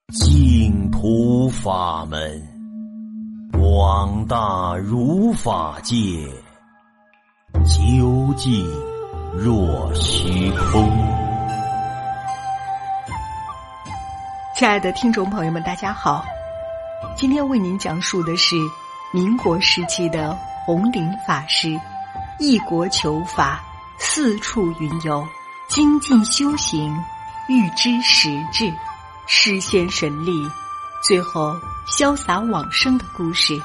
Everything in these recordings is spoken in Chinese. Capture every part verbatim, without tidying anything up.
净土法门，广大如法界，究竟若虚空。 亲爱的听众朋友们，大家好，今天为您讲述的是民国时期的弘灵法师，异国求法，四处云游，精进修行，欲知实质，实现神力，最后潇洒往生的故事。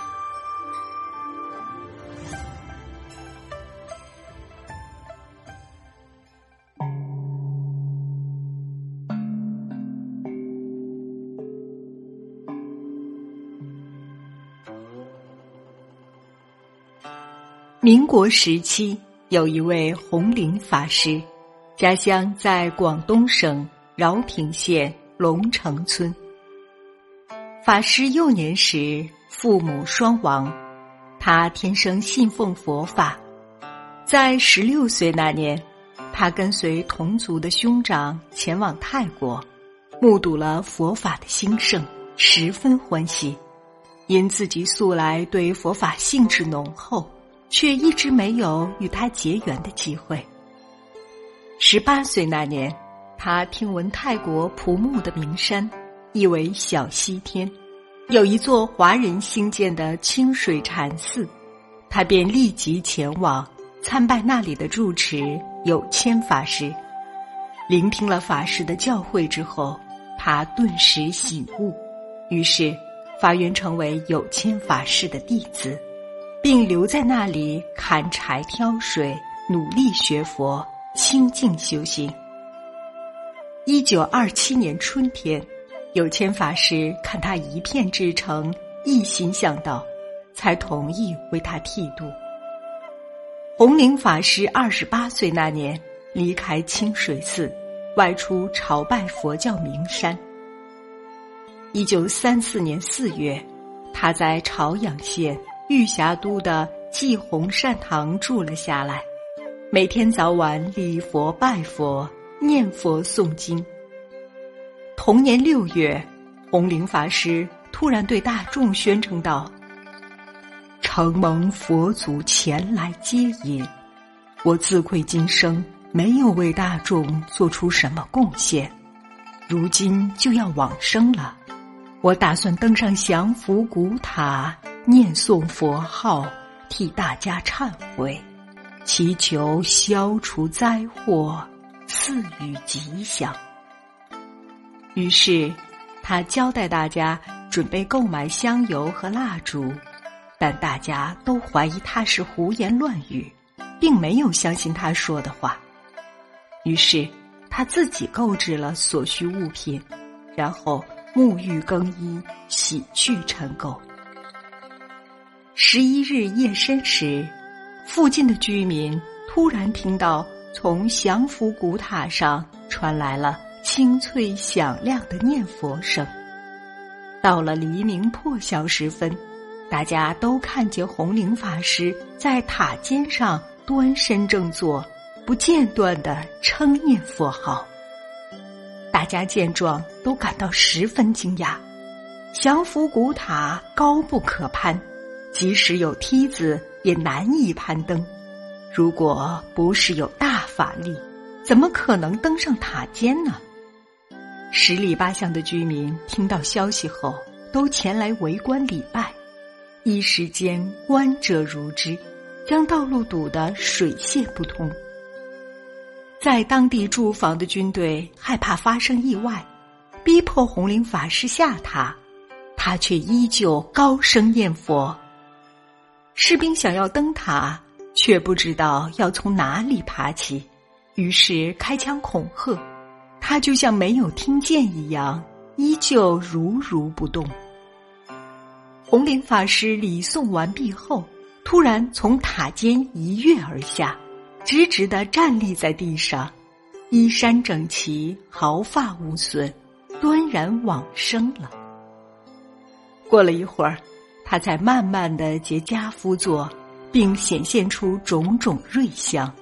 民国时期，有一位弘灵法师，家乡在广东省饶平县龙城村。法师幼年时父母双亡，他天生信奉佛法。在十六岁那年，他跟随同族的兄长前往泰国，目睹了佛法的兴盛，十分欢喜。因自己素来对佛法兴致浓厚，却一直没有与他结缘的机会。十八岁那年，他听闻泰国蒲木的名山，意为小西天，有一座华人兴建的清水禅寺，他便立即前往参拜那里的住持有谦法师。聆听了法师的教诲之后，他顿时醒悟，于是发愿成为有谦法师的弟子，并留在那里砍柴挑水，努力学佛，清净修行。一九二七年春天，有谦法师看他一片至诚，一心向道，才同意为他剃度。弘灵法师二十八岁那年，离开清水寺，外出朝拜佛教名山。一九三四年四月，他在朝阳县玉霞都的济弘善堂住了下来，每天早晚礼佛拜佛，念佛诵经。同年六月，弘灵法师突然对大众宣称道：承蒙佛祖前来接引，我自愧今生没有为大众做出什么贡献，如今就要往生了，我打算登上降伏古塔，念诵佛号，替大家忏悔，祈求消除灾祸，赐予吉祥。于是他交代大家准备购买香油和蜡烛，但大家都怀疑他是胡言乱语，并没有相信他说的话。于是他自己购置了所需物品，然后沐浴更衣，洗去尘垢。十一日夜深时，附近的居民突然听到从降伏古塔上传来了清脆响亮的念佛声。到了黎明破晓时分，大家都看见弘灵法师在塔尖上端身正坐，不间断地称念佛号。大家见状都感到十分惊讶，降伏古塔高不可攀，即使有梯子也难以攀登，如果不是有大法力，怎么可能登上塔尖呢？十里八乡的居民听到消息后，都前来围观礼拜，一时间观者如织，将道路堵得水泄不通。在当地驻防的军队害怕发生意外，逼迫弘灵法师下塔，他却依旧高声念佛。士兵想要登塔，却不知道要从哪里爬起，于是开枪恐吓，他就像没有听见一样，依旧如如不动。弘灵法师礼诵完毕后，突然从塔尖一跃而下，直直地站立在地上，衣衫整齐，毫发无损，端然往生了。过了一会儿，他才慢慢地结跏趺坐，并显现出种种瑞相。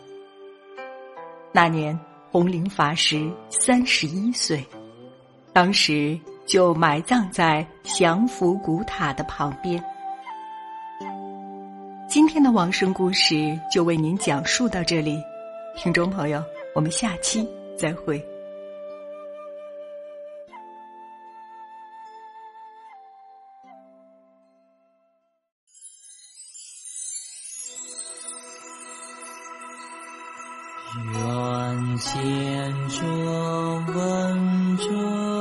那年弘灵法师三十一岁，当时就埋葬在降福古塔的旁边。今天的往生故事就为您讲述到这里，听众朋友，我们下期再会。 愿见者闻者，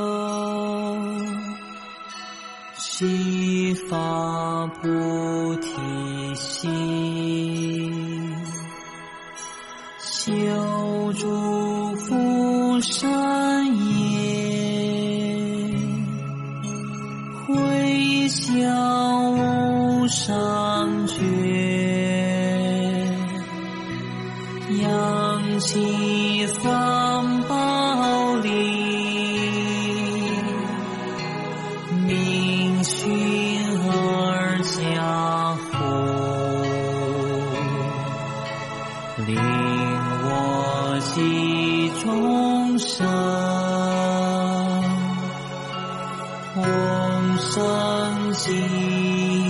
悉发菩提心，修诸福善业，回向无上觉，扬起三宝力，明熏而加护，令我及众生同生极